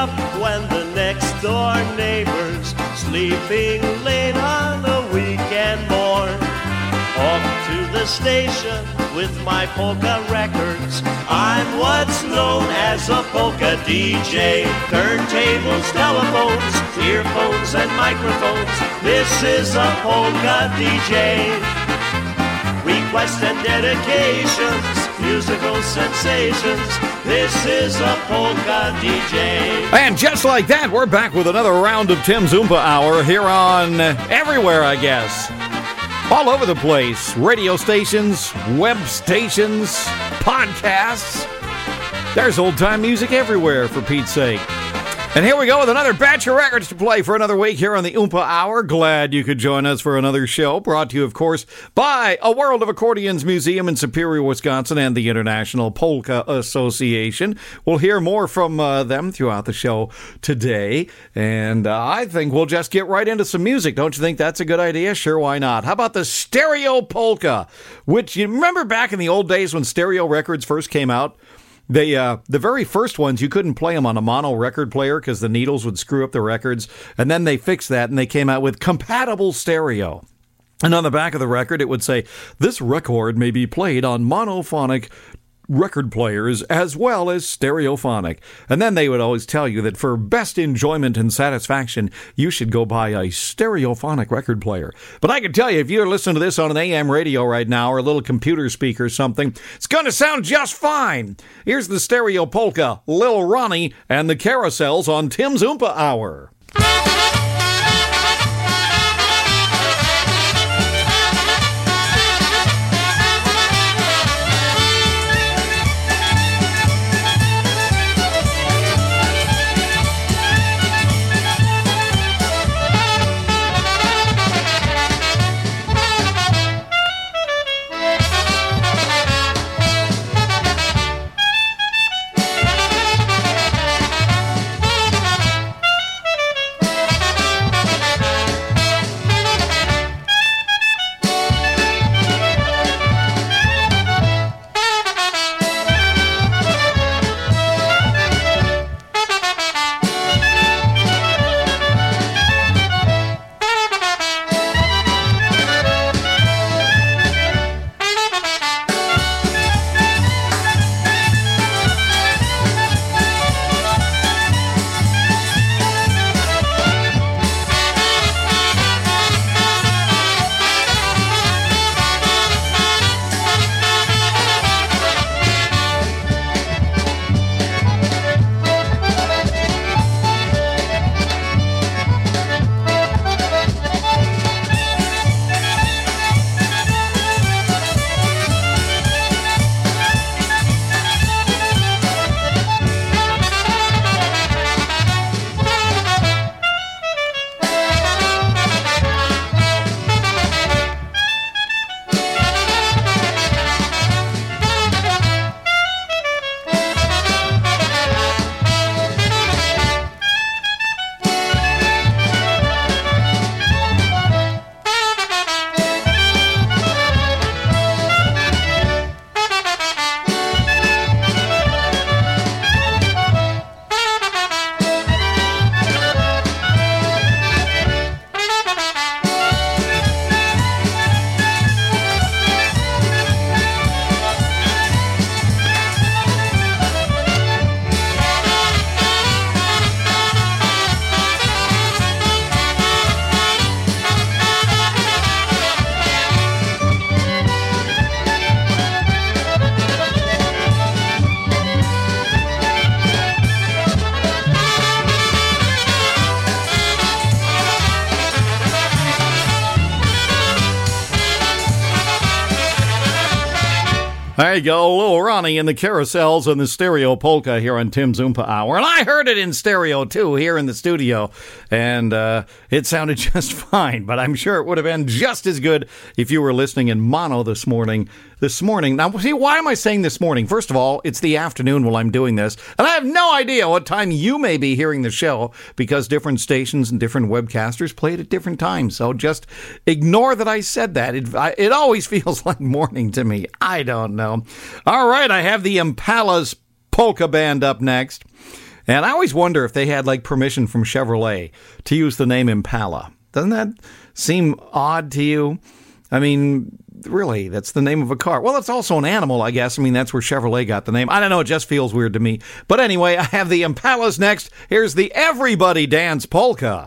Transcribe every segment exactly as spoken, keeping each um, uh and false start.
up when the next door neighbor's sleeping late on a weekend morn. Off to the station with my polka records. I'm what's known as a polka D J. Turntables, telephones, earphones, and microphones. This is a polka D J. Requests and dedications, musical sensations. This is a polka D J. And just like that, we're back with another round of Tim's Oompa Hour here on everywhere, I guess. All over the place. Radio stations, web stations, podcasts. There's old-time music everywhere, for Pete's sake. And here we go with another batch of records to play for another week here on the Oompa Hour. Glad you could join us for another show, brought to you, of course, by A World of Accordions Museum in Superior, Wisconsin, and the International Polka Association. We'll hear more from uh, them throughout the show today, and uh, I think we'll just get right into some music. Don't you think that's a good idea? Sure, why not? How about the Stereo Polka, which you remember back in the old days when stereo records first came out? They, uh, the very first ones, you couldn't play them on a mono record player because the needles would screw up the records. And then they fixed that and they came out with compatible stereo. And on the back of the record, it would say, this record may be played on monophonic record players as well as stereophonic. And then they would always tell you that for best enjoyment and satisfaction, you should go buy a stereophonic record player. But I can tell you, if you're listening to this on an A M radio right now or a little computer speaker or something, it's going to sound just fine. Here's the Stereo Polka, Lil Ronnie and the Carousels on Tim's Oompa Hour. There you go, Lil Ronnie and the Carousels and the Stereo Polka here on Tim's Oompa Hour. And I heard it in stereo, too, here in the studio. And uh, it sounded just fine, but I'm sure it would have been just as good if you were listening in mono this morning. This morning. Now, see, why am I saying this morning? First of all, it's the afternoon while I'm doing this, and I have no idea what time you may be hearing the show because different stations and different webcasters play it at different times. So just ignore that I said that. It, I, it always feels like morning to me. I don't know. All right, I have the Impalas Polka Band up next. And I always wonder if they had like permission from Chevrolet to use the name Impala. Doesn't that seem odd to you? I mean, really, that's the name of a car. Well, it's also an animal, I guess. I mean, that's where Chevrolet got the name. I don't know. It just feels weird to me. But anyway, I have the Impalas next. Here's the Everybody Dance Polka.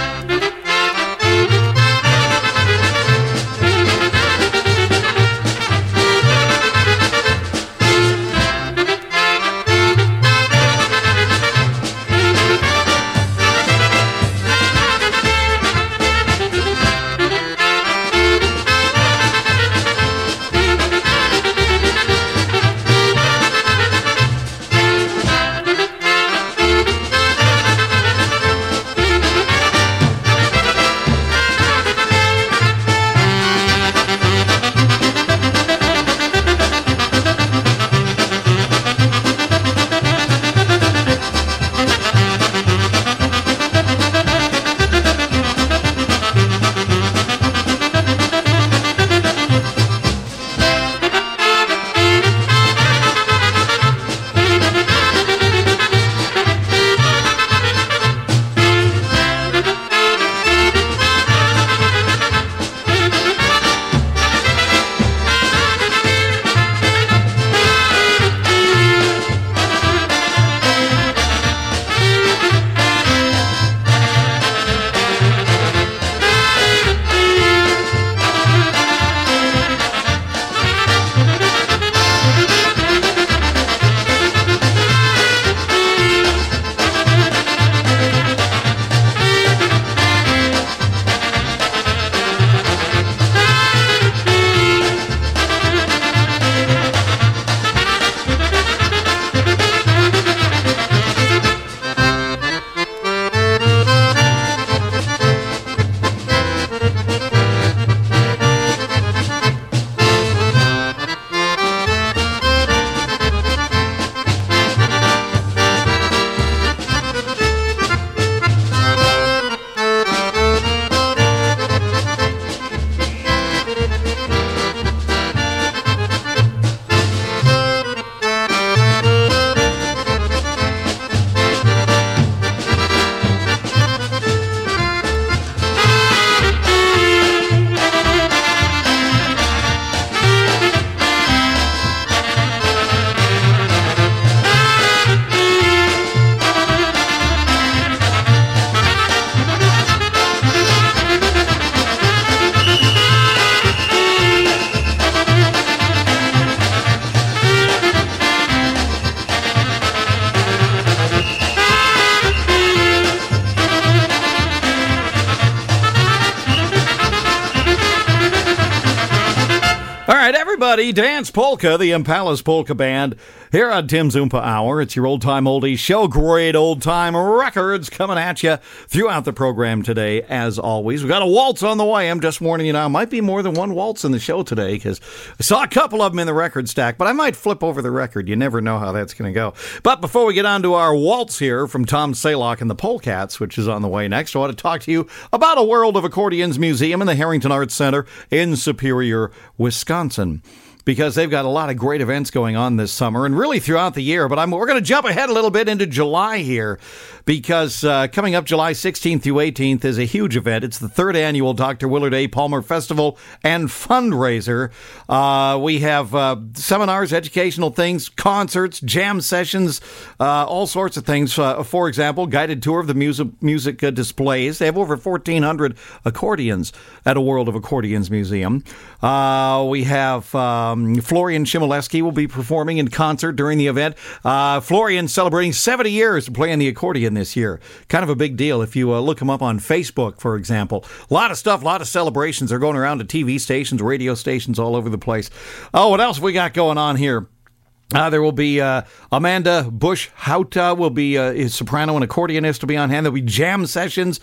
Everybody Dance Polka, the Impalas Polka Band, here on Tim's Oompa Hour. It's your old-time oldies show. Great old-time records coming at you throughout the program today, as always. We got a waltz on the way. I'm just warning you now. Might be more than one waltz in the show today, because I saw a couple of them in the record stack, but I might flip over the record. You never know how that's going to go. But before we get on to our waltz here from Tom Saylock and the Polecats, which is on the way next, I want to talk to you about a World of Accordions Museum in the Harrington Arts Center in Superior, Wisconsin, because they've got a lot of great events going on this summer and really throughout the year. But I'm, we're going to jump ahead a little bit into July here, because uh, coming up July sixteenth through eighteenth is a huge event. It's the third annual Doctor Willard A. Palmer Festival and Fundraiser. Uh, we have uh, seminars, educational things, concerts, jam sessions, uh, all sorts of things. Uh, for example, guided tour of the music, music uh, displays. They have over fourteen hundred accordions at a World of Accordions Museum. Uh, we have um, Florian Chmielewski will be performing in concert during the event. Uh, Florian celebrating seventy years of playing the accordion this year. Kind of a big deal if you uh, look him up on Facebook, for example. A lot of stuff, a lot of celebrations are going around to T V stations, radio stations all over the place. Oh, what else have we got going on here? Uh, there will be uh, Amanda Bush-Hauta will be uh, his soprano and accordionist will be on hand. There'll be jam sessions.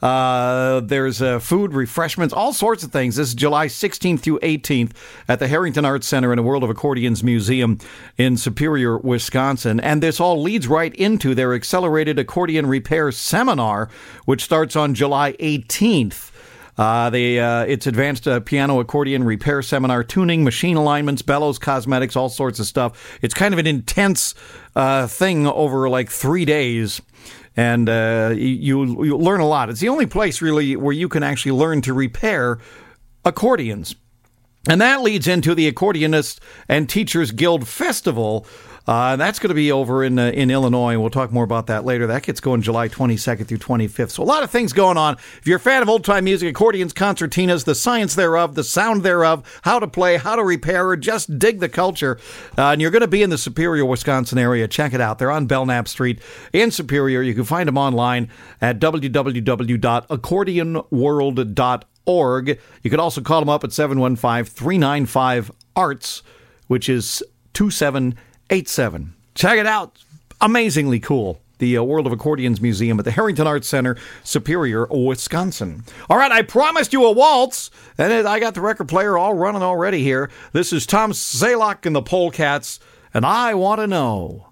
Uh, there's uh, food, refreshments, all sorts of things. This is July sixteenth through eighteenth at the Harrington Arts Center in the World of Accordions Museum in Superior, Wisconsin. And this all leads right into their Accelerated Accordion Repair Seminar, which starts on July eighteenth. Uh, they, uh, it's advanced uh, piano, accordion, repair seminar, tuning, machine alignments, bellows, cosmetics, all sorts of stuff. It's kind of an intense uh, thing over like three days. And uh, you, you learn a lot. It's the only place really where you can actually learn to repair accordions. And that leads into the Accordionists and Teachers Guild Festival. Uh, that's going to be over in uh, in Illinois. We'll talk more about that later. That gets going July twenty-second through twenty-fifth. So a lot of things going on. If you're a fan of old-time music, accordions, concertinas, the science thereof, the sound thereof, how to play, how to repair, or just dig the culture, uh, and you're going to be in the Superior, Wisconsin area, check it out. They're on Belknap Street in Superior. You can find them online at w w w dot accordion world dot org. You can also call them up at seven one five, three nine five, A R T S, which is two seven eight seven. Check it out. Amazingly cool. The uh, World of Accordions Museum at the Harrington Arts Center, Superior, Wisconsin. All right, I promised you a waltz, and I got the record player all running already here. This is Tom Salok and the Polecats, and I Want to Know.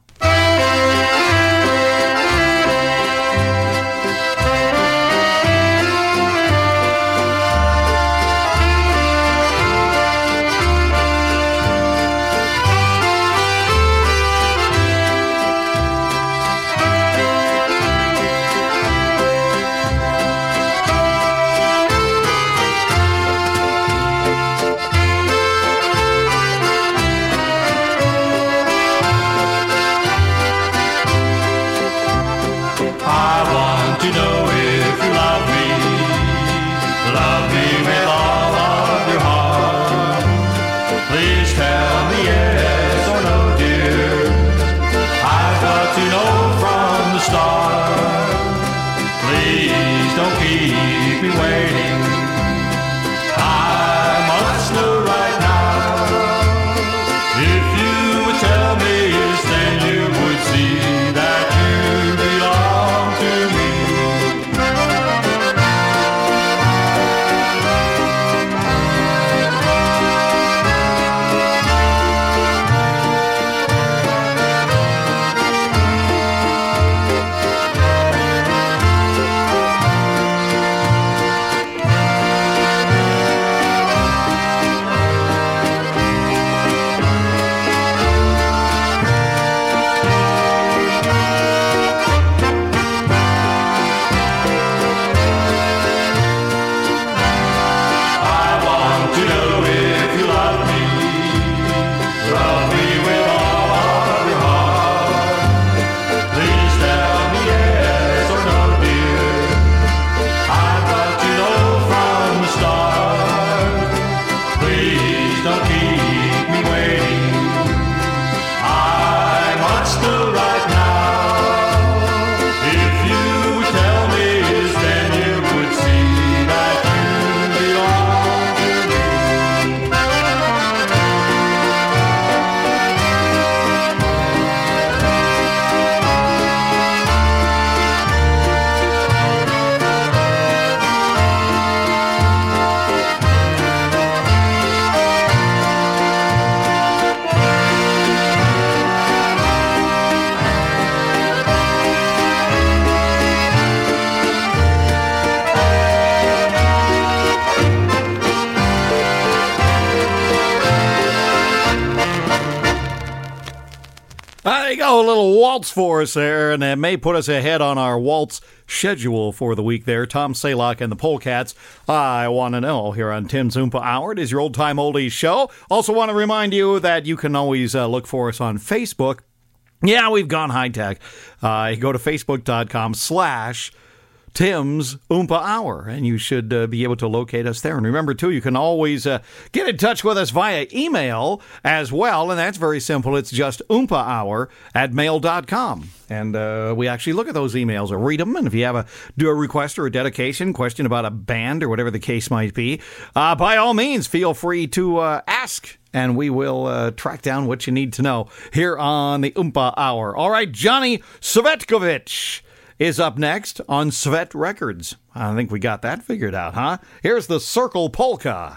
A little waltz for us there, and it may put us ahead on our waltz schedule for the week there. Tom Salok and the Polecats, I Want to Know, here on Tim's Oompa Hour. It is your old-time oldies show. Also want to remind you that you can always uh, look for us on Facebook. Yeah, we've gone high-tech. Uh, go to facebook.com slash Tim's Oompa Hour, and you should uh, be able to locate us there. And remember, too, you can always uh, get in touch with us via email as well, and that's very simple. It's just oompah hour at mail dot com. And uh, we actually look at those emails or read them, and if you have a do a request or a dedication, question about a band or whatever the case might be, uh, by all means, feel free to uh, ask, and we will uh, track down what you need to know here on the Oompa Hour. All right, Johnny Svetkovich is up next on Svet Records. I think we got that figured out, huh? Here's the Circle Polka.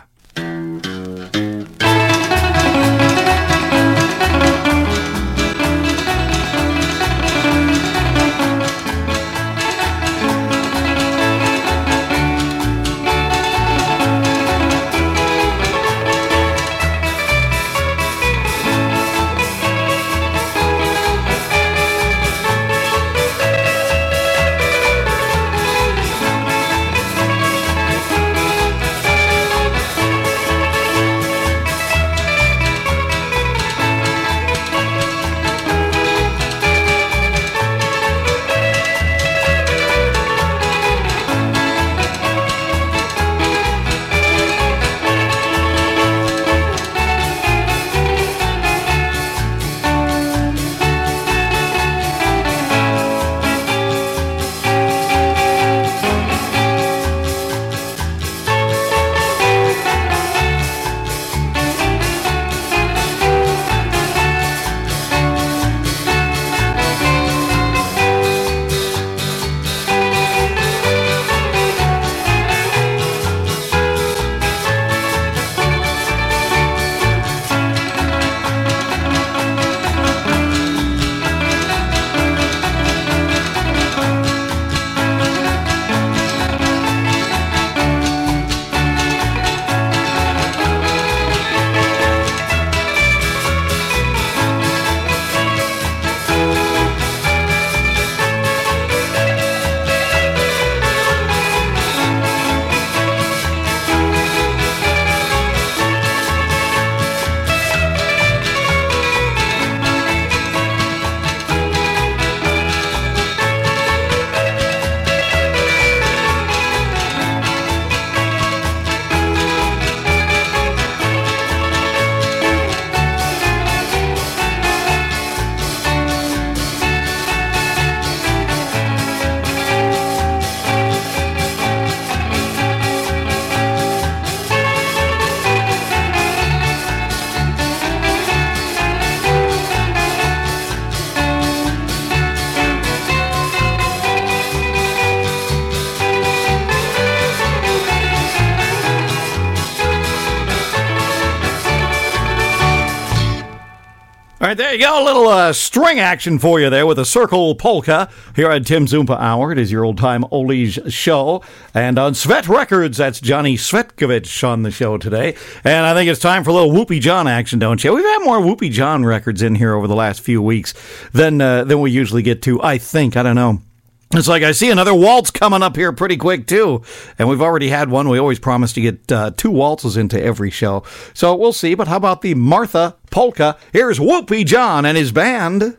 right, there you go. A little uh, string action for you there with a circle polka here at Tim Zumpa Hour. It is your old-time oldies show. And on Svet Records, that's Johnny Svetkovich on the show today. And I think it's time for a little Whoopie John action, don't you? We've had more Whoopie John records in here over the last few weeks than, uh, than we usually get to, I think. I don't know. It's like I see another waltz coming up here pretty quick, too. And we've already had one. We always promise to get uh, two waltzes into every show. So we'll see. But how about the Martha Polka? Here's Whoopie John and his band.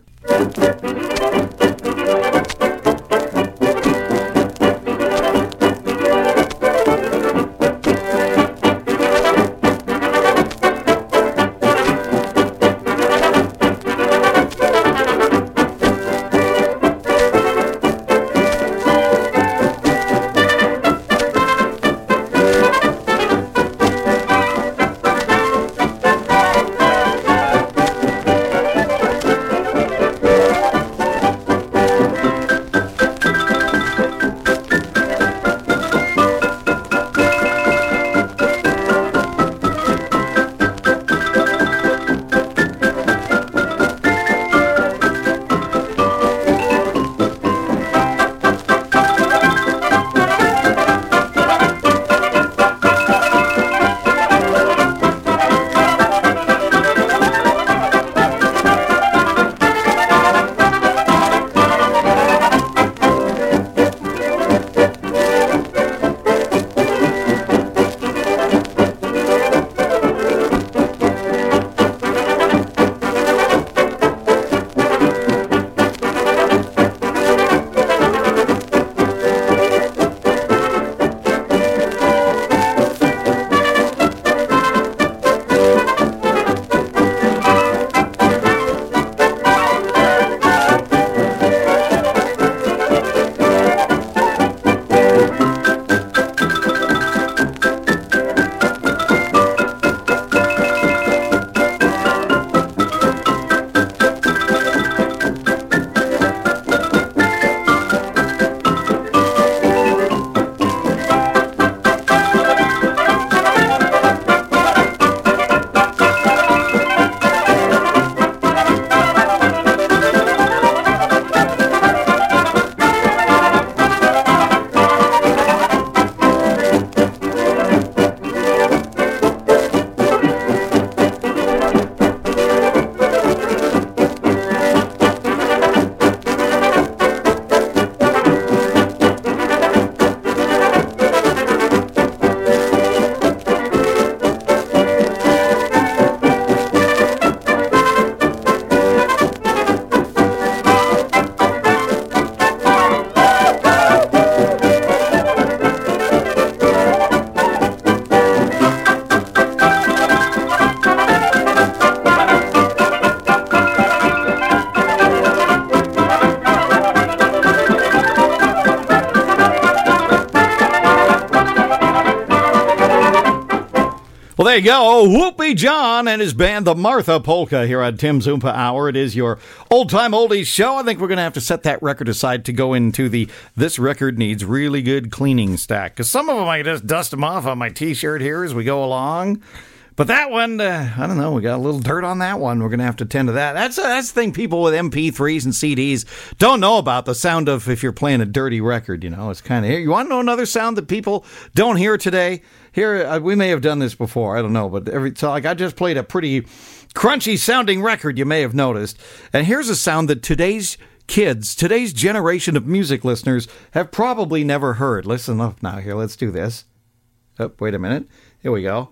Well, there you go. Whoopie John and his band, the Martha Polka, here on Tim Zumpa Hour. It is your old-time oldies show. I think we're going to have to set that record aside to go into the this record needs really good cleaning stack. Because some of them I just dust them off on my T-shirt here as we go along. But that one, uh, I don't know, we got a little dirt on that one. We're going to have to tend to that. That's, uh, that's the thing people with M P threes and C Ds don't know about, the sound of if you're playing a dirty record, you know. It's kind of, you want to know another sound that people don't hear today? Here, uh, we may have done this before, I don't know, but every so like I just played a pretty crunchy sounding record, you may have noticed. And here's a sound that today's kids, today's generation of music listeners have probably never heard. Listen up now here, let's do this. Oh, wait a minute. Here we go.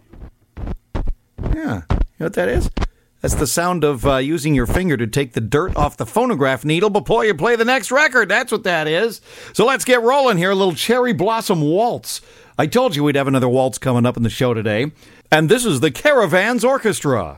Yeah, you know what that is? That's the sound of uh, using your finger to take the dirt off the phonograph needle before you play the next record. That's what that is. So let's get rolling here. A little Cherry Blossom Waltz. I told you we'd have another waltz coming up in the show today. And this is the Caravans Orchestra.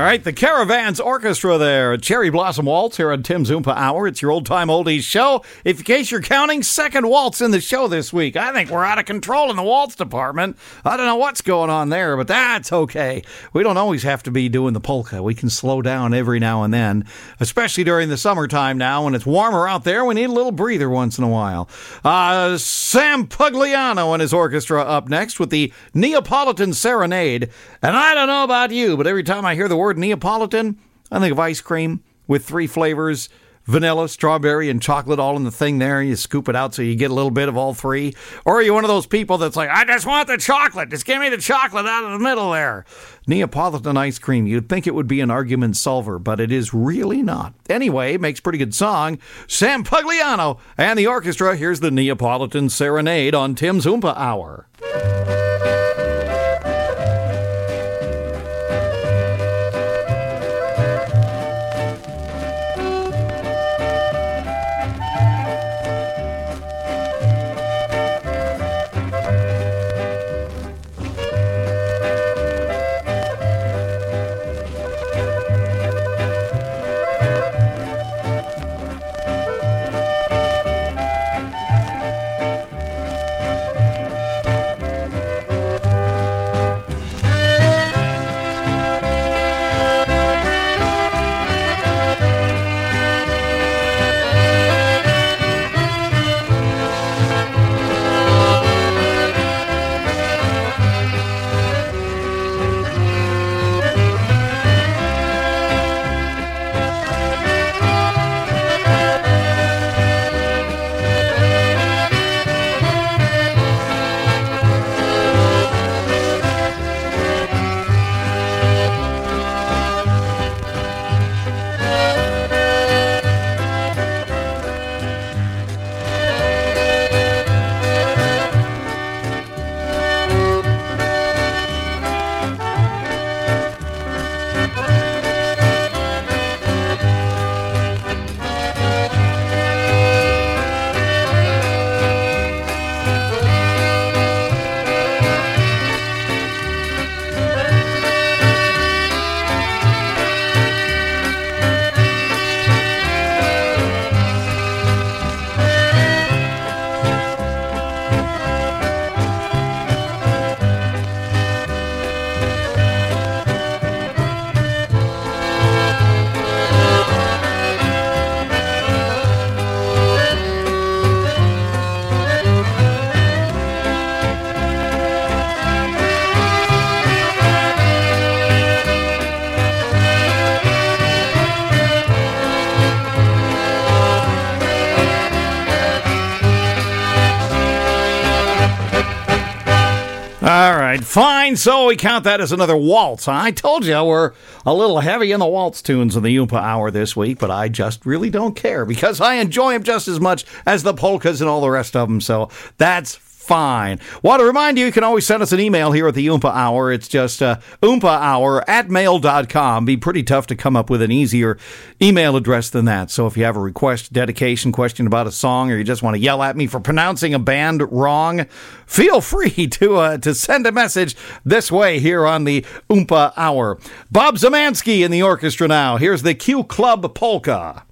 right, the Caravans Orchestra there. Cherry Blossom Waltz here on Tim's Oompa Hour. It's your old-time oldies show. If in case you're counting, second waltz in the show this week. I think we're out of control in the waltz department. I don't know what's going on there, but that's okay. We don't always have to be doing the polka. We can slow down every now and then, especially during the summertime now when it's warmer out there. We need a little breather once in a while. Uh, Sam Pugliano and his orchestra up next with the Neapolitan Serenade. And I don't know about you, but every time I hear the word Neapolitan, I think of ice cream with three flavors, vanilla, strawberry, and chocolate all in the thing there. You scoop it out so you get a little bit of all three. Or are you one of those people that's like, I just want the chocolate. Just give me the chocolate out of the middle there. Neapolitan ice cream. You'd think it would be an argument solver, but it is really not. Anyway, makes a pretty good song. Sam Pugliano and the orchestra. Here's the Neapolitan Serenade on Tim's Oompa Hour. All right, fine. So we count that as another waltz. I told you we're a little heavy in the waltz tunes in the Oompa Hour this week, but I just really don't care because I enjoy them just as much as the polkas and all the rest of them. So that's fine. Want to remind you, you can always send us an email here at the Oompa Hour. It's just uh, oompah hour at mail dot com. Be pretty tough to come up with an easier email address than that. So if you have a request, dedication, question about a song, or you just want to yell at me for pronouncing a band wrong, feel free to uh, to send a message this way here on the Oompa Hour. Bob Zemansky in the orchestra now. Here's the Q Club Polka.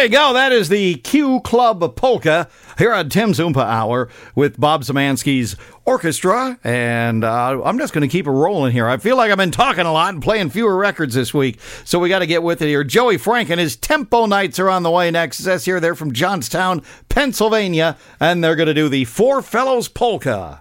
you go. That is the Q Club Polka here on Tim's Oompa Hour with Bob Zemansky's orchestra. And uh, I'm just going to keep it rolling here. I feel like I've been talking a lot and playing fewer records this week, so we got to get with it here. Joey Frank and his Tempo Nights are on the way next. It says here they're from Johnstown, Pennsylvania, and they're going to do the Four Fellows Polka.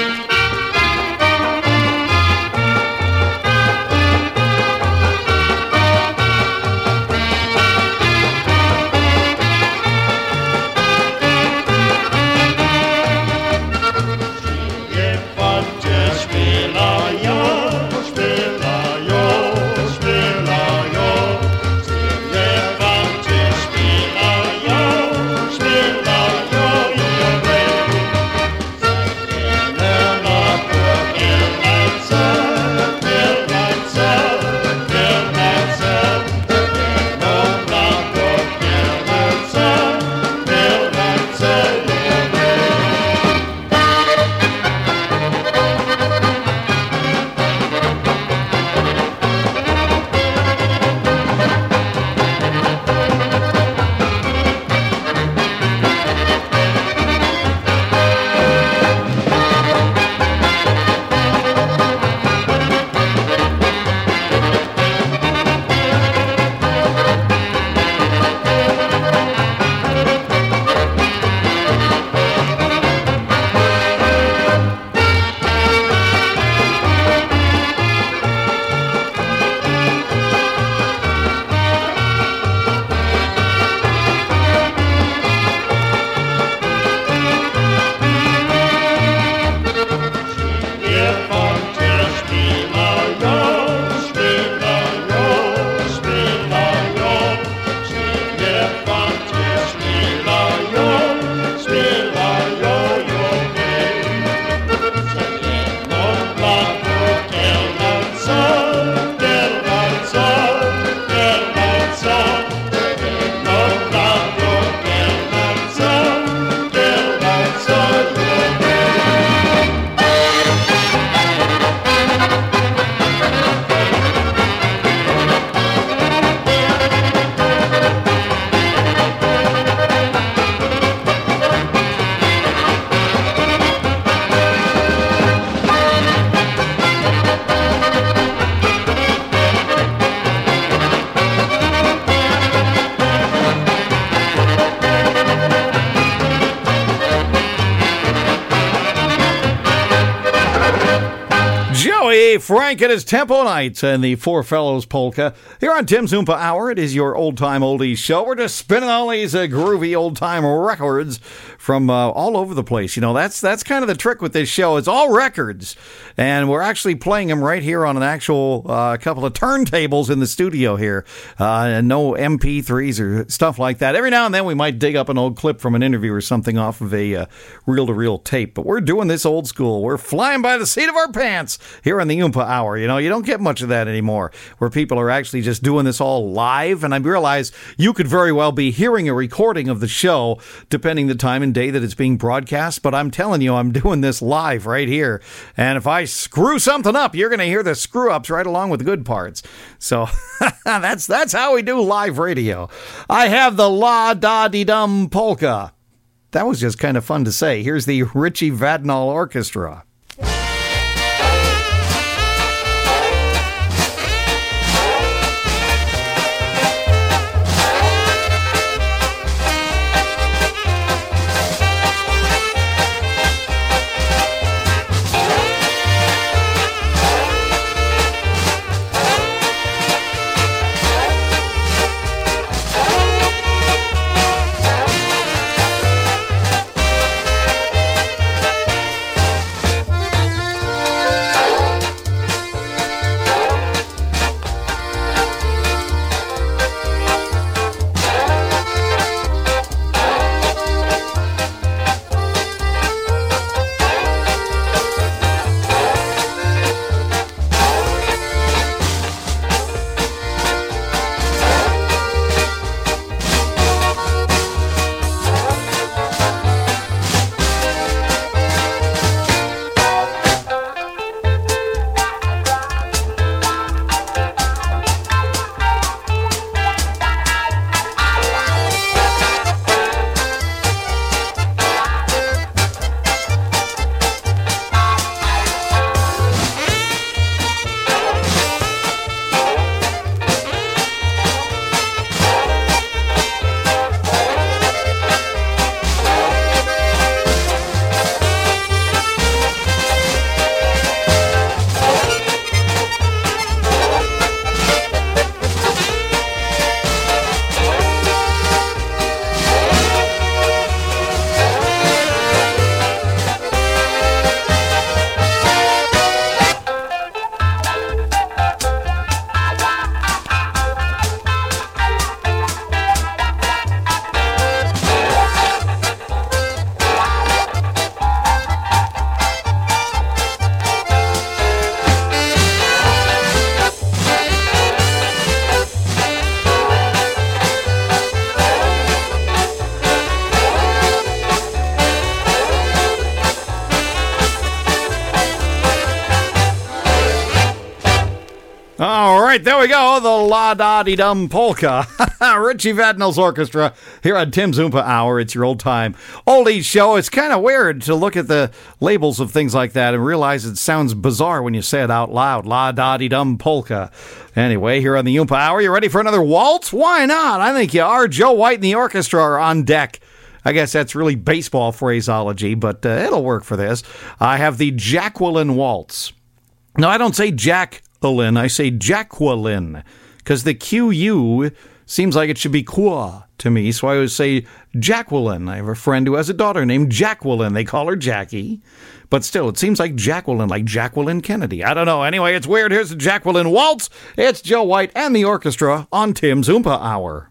Frank and his Tempo Nights and the Four Fellows Polka here on Tim's Oompa Hour. It is your old-time oldies show. We're just spinning all these uh, groovy old-time records from uh, all over the place. You know, that's that's kind of the trick with this show. It's all records, and we're actually playing them right here on an actual uh, couple of turntables in the studio here, uh, and no M P threes or stuff like that. Every now and then we might dig up an old clip from an interview or something off of a uh, reel-to-reel tape, but we're doing this old school. We're flying by the seat of our pants here on the Oompa Hour. You know, you don't get much of that anymore, where people are actually just doing this all live. And I realize you could very well be hearing a recording of the show, depending the time and day that it's being broadcast. But I'm telling you, I'm doing this live right here. And if I screw something up, you're going to hear the screw ups right along with the good parts. So that's that's how we do live radio. I have the La Da Dee Dum Polka. That was just kind of fun to say. Here's the Richie Vadnal Orchestra. Thank right, there we go. The La-Da-Dee-Dum Polka. Richie Vadnal's Orchestra here on Tim Zumpa Hour. It's your old time oldies show. It's kind of weird to look at the labels of things like that and realize it sounds bizarre when you say it out loud. La-Da-Dee-Dum Polka. Anyway, here on the Oompa Hour, you ready for another waltz? Why not? I think you are. Joe White and the orchestra are on deck. I guess that's really baseball phraseology, but uh, it'll work for this. I have the Jacqueline Waltz. No, I don't say Jacqueline, I say Jacqueline, because the Q U seems like it should be Qua to me, so I always say Jacqueline. I have a friend who has a daughter named Jacqueline. They call her Jackie, but still, it seems like Jacqueline, like Jacqueline Kennedy. I don't know. Anyway, it's weird. Here's the Jacqueline Waltz. It's Joe White and the orchestra on Tim's Oompa Hour.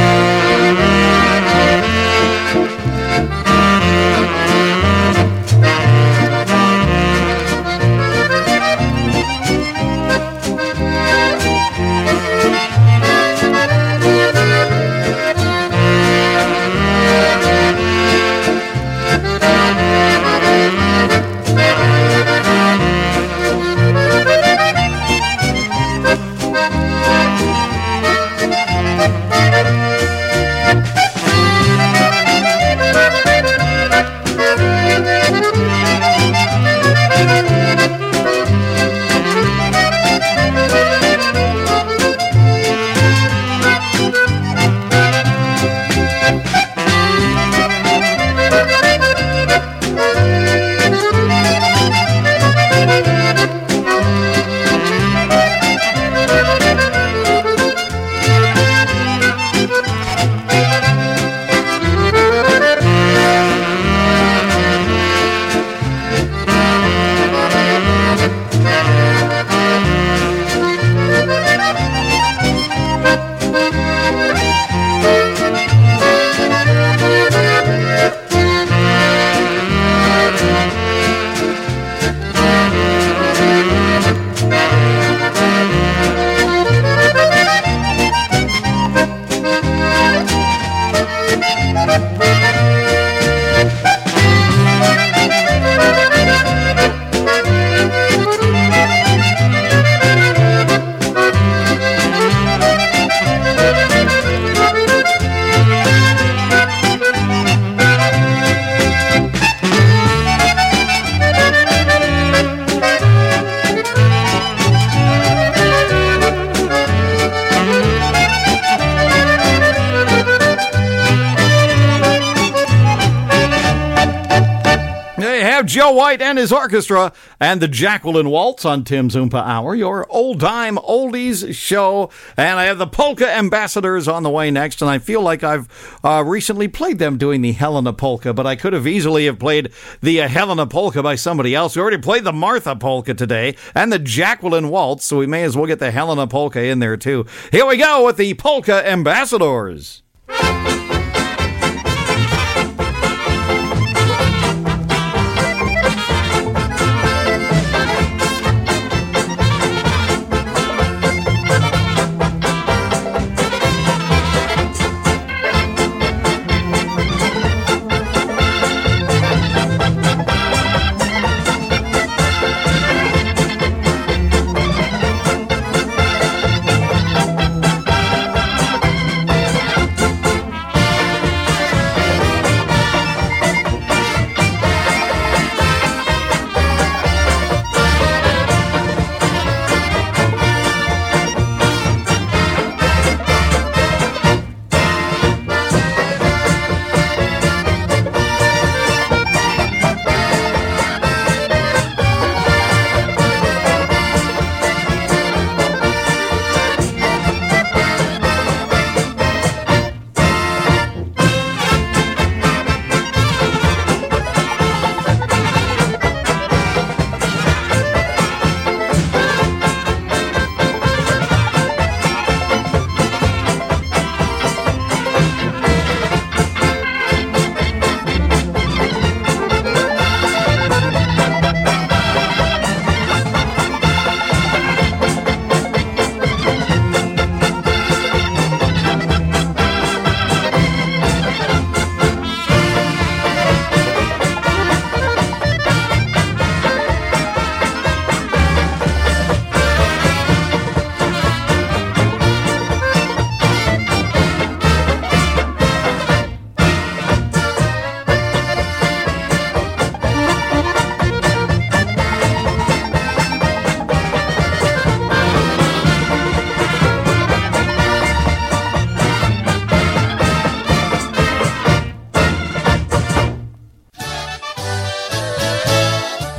Joe White and his orchestra and the Jacqueline Waltz on Tim's Oompa Hour, your old-time oldies show. And I have the Polka Ambassadors on the way next, and I feel like I've uh, recently played them doing the Helena Polka, but I could have easily have played the uh, Helena Polka by somebody else. We already played the Martha Polka today and the Jacqueline Waltz, so we may as well get the Helena Polka in there, too. Here we go with the Polka Ambassadors.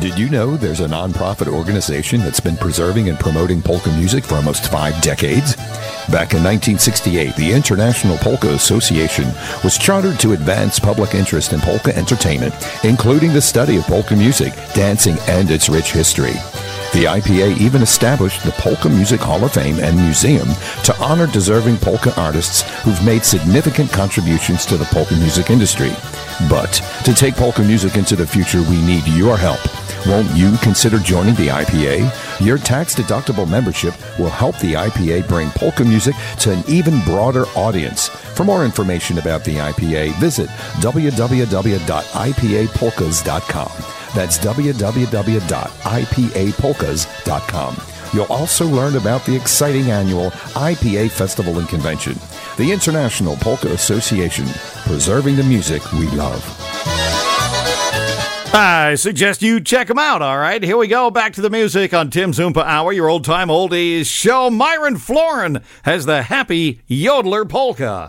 Did you know there's a nonprofit organization that's been preserving and promoting polka music for almost five decades? Back in nineteen sixty-eight, the International Polka Association was chartered to advance public interest in polka entertainment, including the study of polka music, dancing, and its rich history. The I P A even established the Polka Music Hall of Fame and Museum to honor deserving polka artists who've made significant contributions to the polka music industry. But to take polka music into the future, we need your help. Won't you consider joining the I P A? Your tax-deductible membership will help the I P A bring polka music to an even broader audience. For more information about the I P A, visit w w w dot i p a polkas dot com. That's w w w dot i p a polkas dot com. You'll also learn about the exciting annual I P A Festival and Convention, the International Polka Association, preserving the music we love. I suggest you check them out, all right? Here we go, back to the music on Tim's Oompa Hour, your old-time oldies show. Myron Florin has the Happy Yodeler Polka.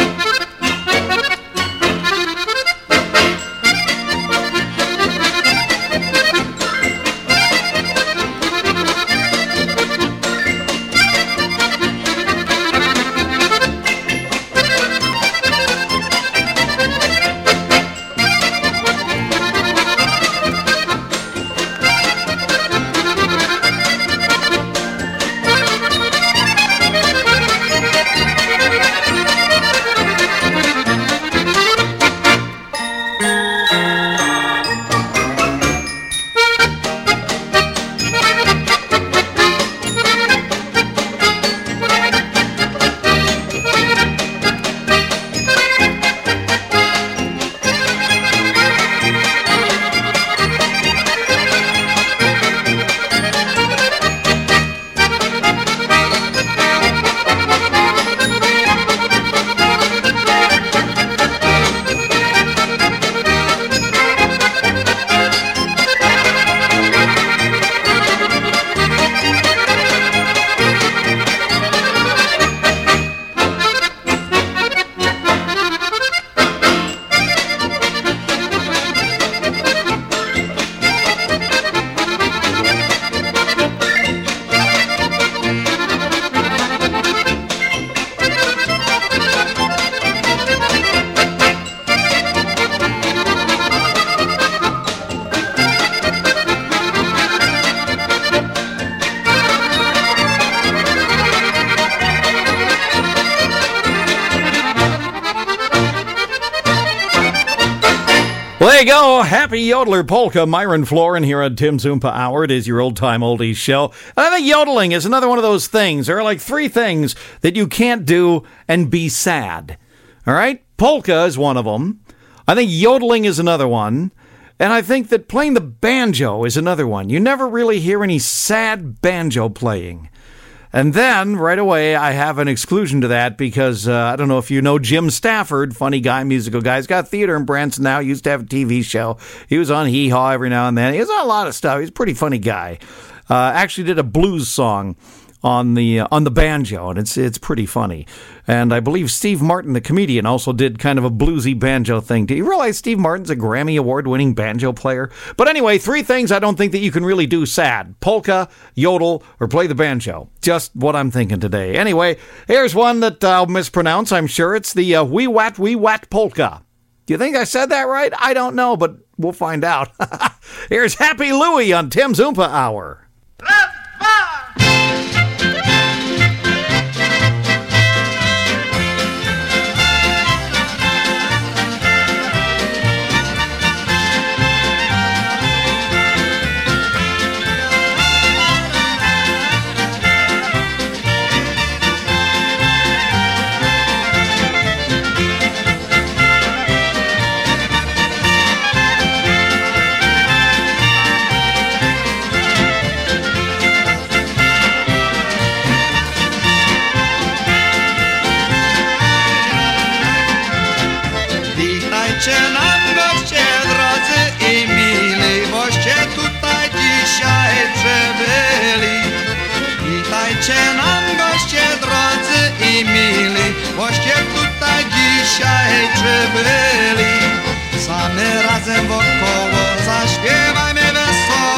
There you go, Happy Yodeler Polka. Myron Florin here on Tim's Oompa Hour. It is your old-time oldies show. And I think yodeling is another one of those things. There are like three things that you can't do and be sad. All right? Polka is one of them. I think yodeling is another one. And I think that playing the banjo is another one. You never really hear any sad banjo playing. And then, right away, I have an exclusion to that because, uh, I don't know if you know Jim Stafford, funny guy, musical guy. He's got theater in Branson now, used to have a T V show. He was on Hee Haw every now and then. He was on a lot of stuff. He's a pretty funny guy. Uh, actually did a blues song on the uh, on the banjo, and it's it's pretty funny. And I believe Steve Martin, the comedian, also did kind of a bluesy banjo thing. Do you realize Steve Martin's a Grammy Award-winning banjo player? But anyway, three things I don't think that you can really do sad. Polka, yodel, or play the banjo. Just what I'm thinking today. Anyway, here's one that I'll mispronounce, I'm sure. It's the uh, Wee Wat Wee Wat Polka. Do you think I said that right? I don't know, but we'll find out. Here's Happy Louie on Tim's Oompa Hour. Boście tutaj dzisiaj przybyli. Sami razem wokoło zaśpiewajmy wesoło.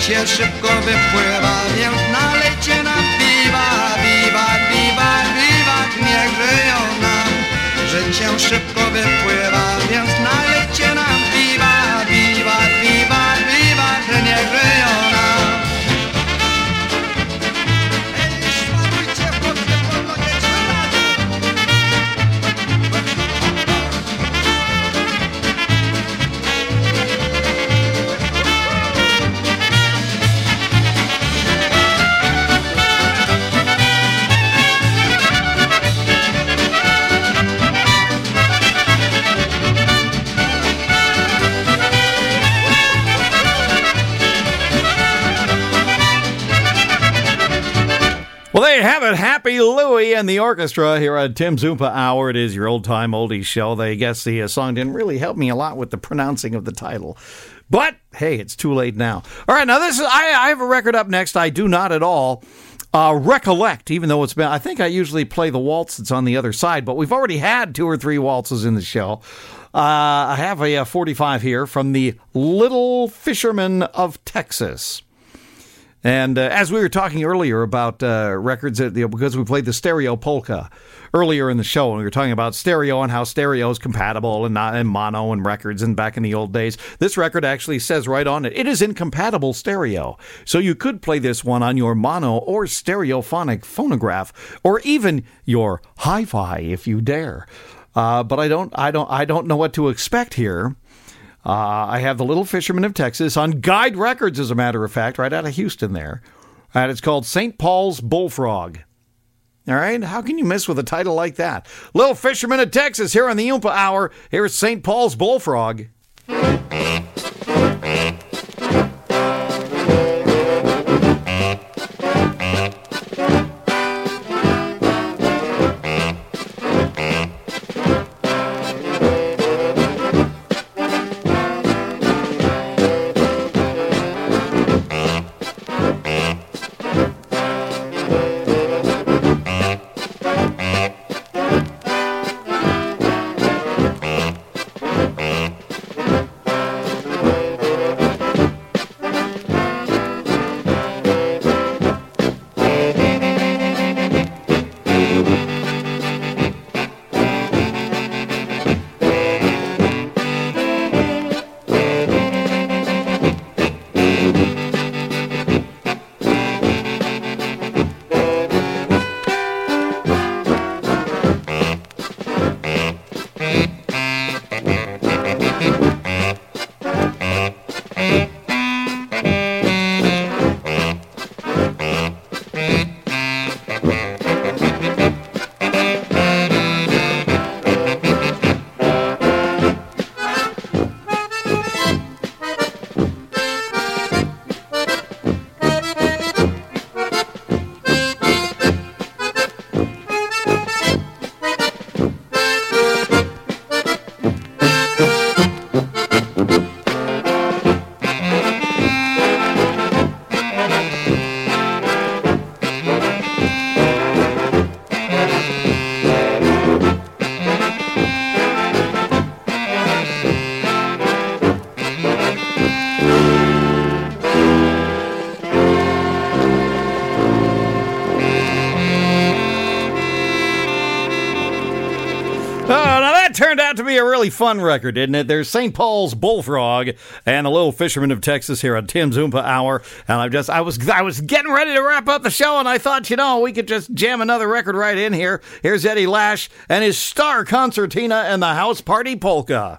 się szybko wypływa, więc nalejcie nam piwa, wiwat, wiwat, wiwat, niech żyją nam. Życie szybko wypływa, więc nalejcie nam piwa, wiwat, wiwat, wiwat, niech żyją nam. Ej, szanujcie w Polsce wolno, jedźmy razem. Well, there you have it. Happy Louie and the orchestra here at Tim's Oompa Hour. It is your old-time oldies show. They guess the uh, song didn't really help me a lot with the pronouncing of the title. But, hey, it's too late now. All right, now this is I, I have a record up next. I do not at all uh, recollect, even though it's been, I think I usually play the waltz that's on the other side, but we've already had two or three waltzes in the show. Uh, I have a, a forty-five here from the Little Fishermen of Texas. And uh, as we were talking earlier about uh, records, that, you know, because we played the stereo polka earlier in the show, and we were talking about stereo and how stereo is compatible and not and mono and records, and back in the old days, this record actually says right on it, it is incompatible stereo. So you could play this one on your mono or stereophonic phonograph, or even your hi-fi if you dare. Uh, but I don't, I don't, I don't know what to expect here. Uh, I have the Little Fishermen of Texas on Guide Records, as a matter of fact, right out of Houston there. And it's called Saint Paul's Bullfrog. All right? How can you miss with a title like that? Little Fishermen of Texas here on the Oompa Hour. Here's Saint Paul's Bullfrog. Turned out to be a really fun record, didn't it? There's Saint Paul's Bullfrog and the Little Fishermen of Texas here on Tim's Oompa Hour. And I just, I was, I was getting ready to wrap up the show, and I thought, you know, we could just jam another record right in here. Here's Eddie Lash and his Star Concertina and the House Party Polka.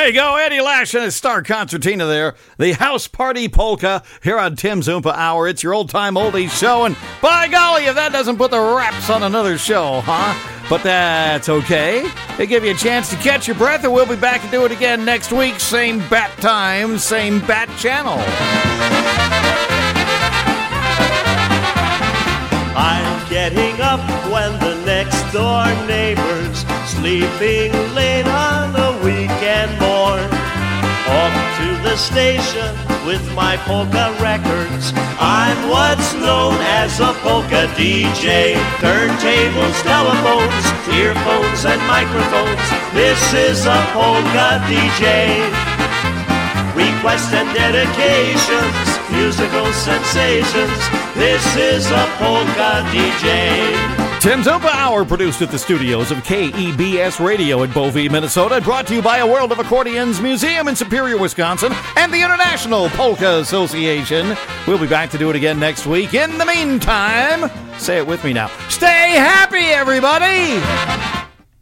you go, Eddie Lash and his star concertina there. The House Party Polka here on Tim's Oompa Hour. It's your old-time oldies show, and by golly, if that doesn't put the wraps on another show, huh? But that's okay. They give you a chance to catch your breath, and we'll be back to do it again next week. Same bat time, same bat channel. I'm getting up when the next door neighbor's sleeping late on a weekend morn. Off to the station with my polka records. I'm what's known as a polka D J. Turntables, telephones, earphones and microphones. This is a polka D J. Requests and dedications, musical sensations. This is a polka D J. Tim's Oompa Hour, produced at the studios of K E B S Radio in Bovee, Minnesota, brought to you by a World of Accordions Museum in Superior, Wisconsin, and the International Polka Association. We'll be back to do it again next week. In the meantime, say it with me now, stay happy, everybody!